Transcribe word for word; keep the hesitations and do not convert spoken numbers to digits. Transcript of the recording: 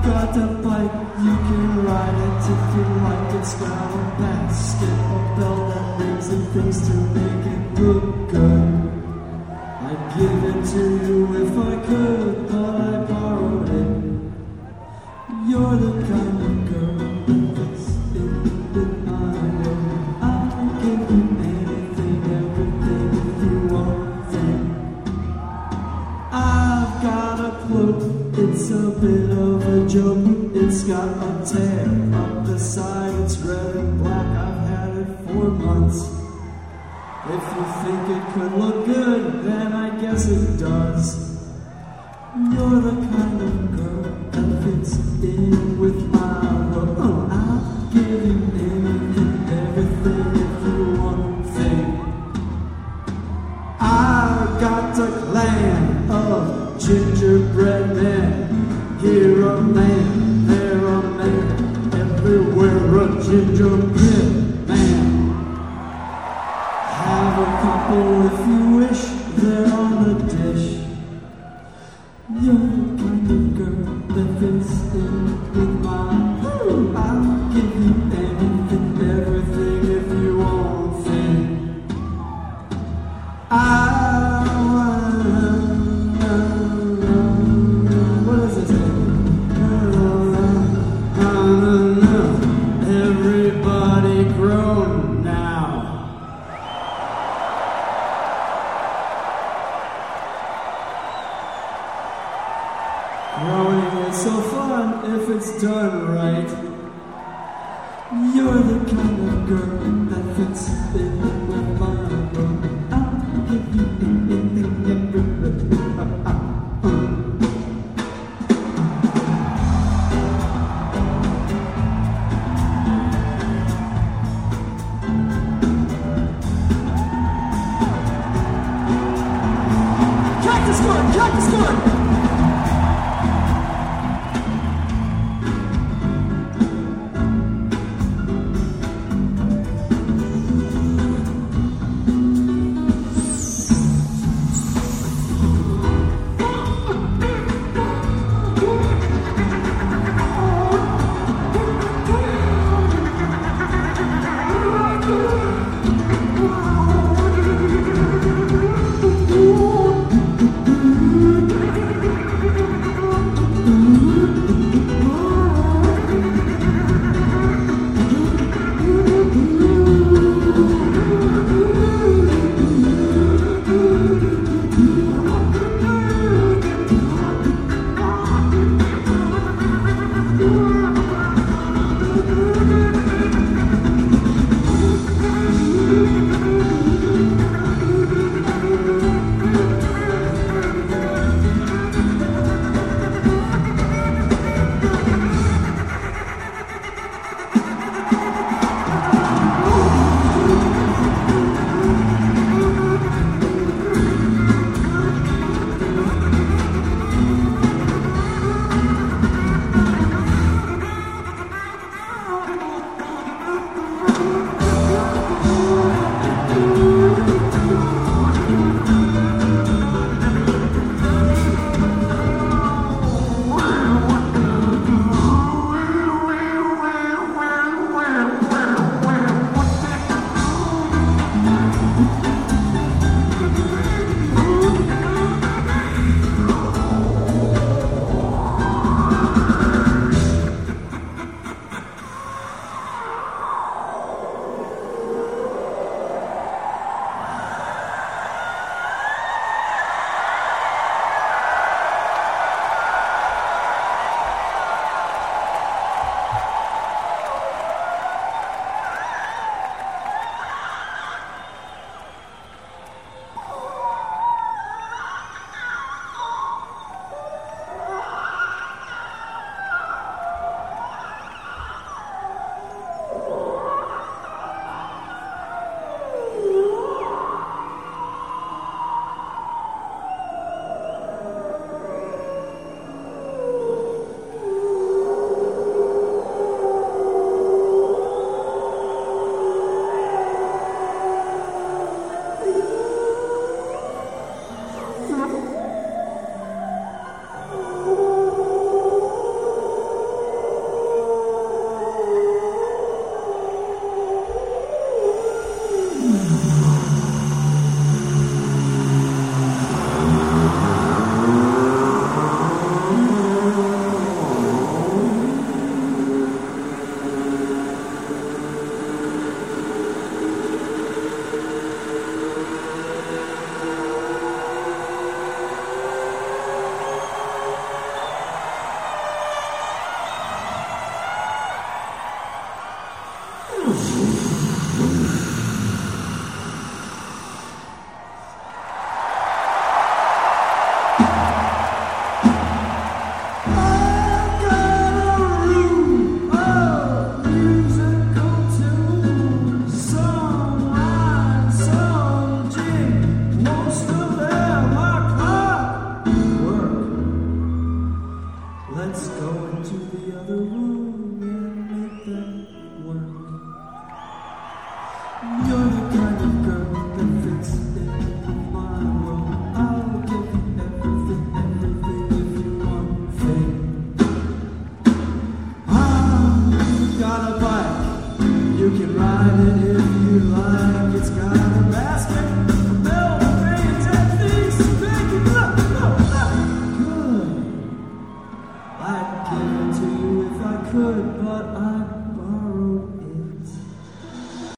got a bike, you can ride it if you like. It's got a basket, a bell that rings and things to make it look good. I'd give it to you if I could, but I borrowed it. You're the kind of girl that fits in with my world. I'll give you anything, everything if you want it. I've got a cloak, it's a bit of a joke. It's got a tear up the side, it's red and black, I've had it for months. If you think it could look good, then I guess it does. You're the kind of girl that fits in with my world. Oh, I'll give you anything, everything if you want thing. I've got a clan of gingerbread men. Here a man, there a man, everywhere a gingerbread man. Have a couple if you wish, they're on the dish. You're the kind of girl that fits in with my ooh, I'll give you anything, everything if you want thing. I what does it say? Everybody grown now. Growing is so fun if it's done right. You're the kind of girl that fits in with my world. I'll give you anything, everything. Cactus Good! Cactus Good! Let's go into the other room and make that work. You're the kind of girl that fits in my world. I'll give you everything, everything if you want fame. I've got a bike, you can ride it if you like. It's got